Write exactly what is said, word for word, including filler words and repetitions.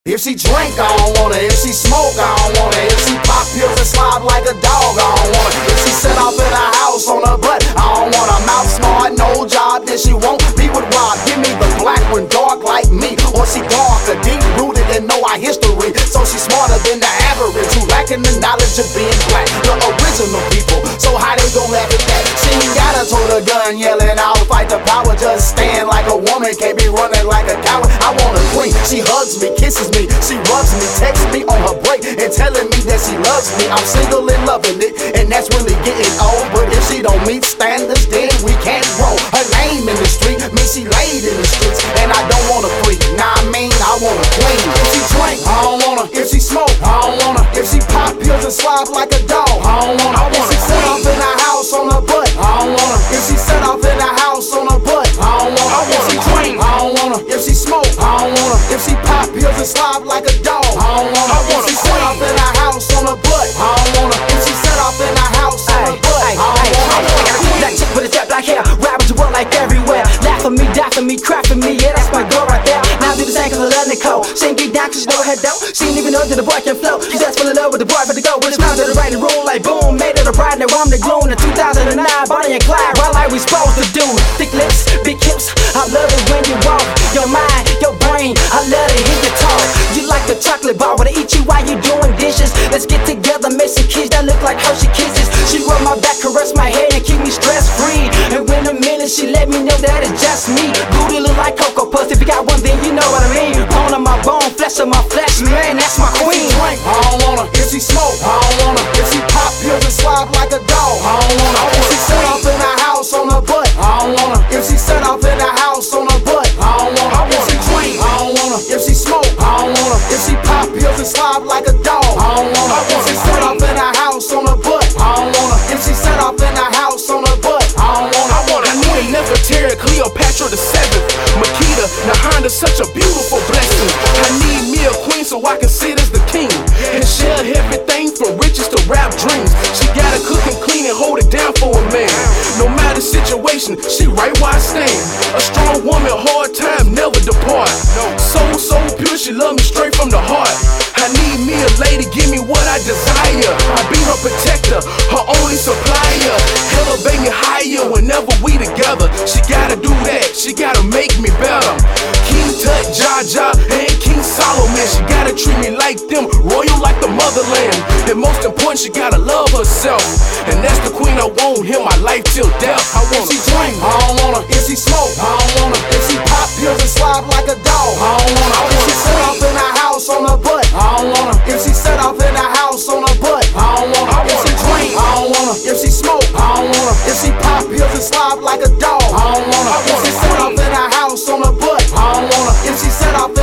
If she drink, I don't want her. If she smoke, I don't want her. If she pop pills and slob like a dog, I don't want her. If she set off in a house on her butt, I don't want her. Mouth smart, no job, then she won't be with Rob. Give me the black one, dark like me, or she dark, a deep rooted and know our history. So she's smarter than the average, who lacking the knowledge of being black. The original people, so how they gon' laugh at that? She ain't gotta tote a gun, yelling, I'll fight the power. Just stand like a woman, can't be running like a coward. I want a queen, she hugs me, kisses me, she rubs me, texts me on her break and telling me that she loves me. I'm single and loving it, and that's really getting old. But if she don't meet standards, then we can't grow. Her name in the street means she laid in the streets, and I don't want a freak. Nah, I mean, I want a queen. If she drink, I don't want her. If she smoke, I don't want her. If she pop pills and slob like a dog, I don't want her. If she set off in a house on her butt, I don't want her. If she set off in a house on her butt, I don't want her. If she drink, I don't want her. If she smoke, I don't want her. If she pop pills and slob like a dog, I don't want her. If she set off in a house on her butt, I don't want her. If she set off in a house on her butt, I don't want her. That chick with a jet black hair, ride with the world like everywhere. Laugh for me, die for me, cry for me, yeah, that's my girl right there. Now do the same cause I love Nicole. She ain't get down cause she know her head down. She ain't even know that the boy can flow. She just fell in love with the boy for the go. With his mouth to the right and roll like boom. Made it a bride, now I'm the glue. In two thousand nine, Bonnie and Clyde, right like we supposed to do. Thick lips, big hips, I love it when you walk. Your mind, your brain, I love to hear you talk. You like the chocolate bar, wanna eat you while you doing dishes. Let's get together, make some kids that look like Hershey Kisses. She rub my back, caress my head and keep me stress free. And when a minute she let me know that it's just me. Booty look like Cocoa Puffs, if you got one then you know what I mean. Bone of my bone, flesh of my flesh, man, that's my queen. If she drink, I don't want her. If she smoke, I don't want her. If she pop pills and slob like a dog, I don't want her. If she set off in a house on her butt, I don't want her. If she set off in a house on her butt, I don't want her. If she drink, I don't want her. If she smoke, I don't want her. If she pop pills and slob like a dog, I don't want her. If she set off in a house on her butt, I don't want her. If she set off in a house on her butt, I don't want her. I want a Nina, Nefertari, Cleopatra the seventh, Makita, Nahanda, such a beautiful blessing. I need me a queen so I can sit as the king and share everything from riches to rap dreams. She gotta cook and clean and hold it down for a man. No matter situation, she right where I stand. A strong woman, hard time never depart. Soul so pure, she love me straight from the heart. I need me a lady, give me what I desire. I be her protector, her only supplier. Elevate me higher whenever we together. She gotta do that, she gotta make me better. King Tut, Jaja, and King Solomon. She gotta treat me like them, royal like the motherland. And most important, she gotta love herself. And that's the queen I want, here my life till death. I want If she drink, I don't want her. If she smoke, I don't want her. If she pop pills and slob like a dog, I don't want her. If she set off in a house on her butt, I don't want her. If she set off in a house on her butt, I don't want her. If she drink, I don't want her. If she smoke, I don't want her. If she pop pills and slob like a dog, I don't want her. If she set off in a house on her butt, I don't want her. If she set off